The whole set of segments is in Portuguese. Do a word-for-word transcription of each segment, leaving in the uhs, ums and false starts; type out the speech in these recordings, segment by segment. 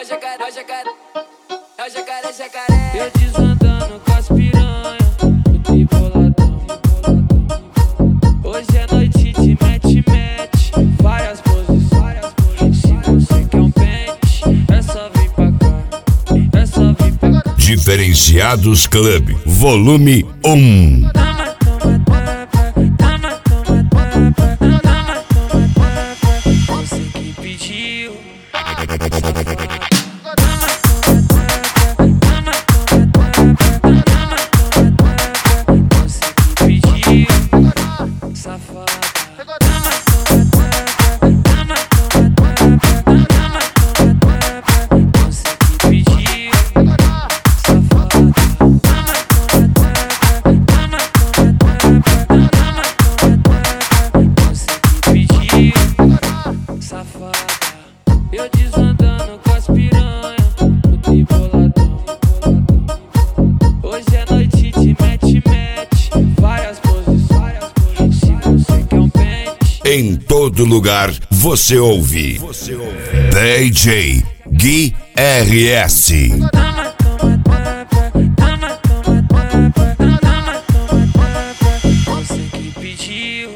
o jacaré, é o jacaré, é o jacaré, jacaré. Eu desandando com as piranha, eu tô boladão. Hoje é noite de mete-mete, várias posições. Se você quer um pente, é só vir pra cá, é só vir pra cá. Diferenciados Club, volume um. Você que pediu. Eu desandando com as piranha, eu tô boladão. Hoje é noite de mete-mete, várias posições. Se você quer um pente, Em todo lugar você ouve, você ouve. D J Gui R S. você que pediu.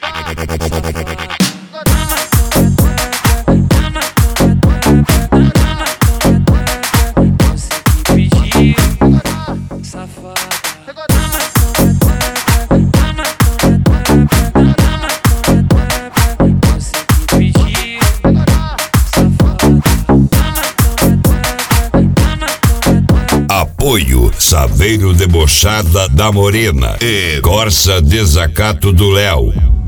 Apoio Saveiro Debochada da Morena e Corsa Desacato do Léo.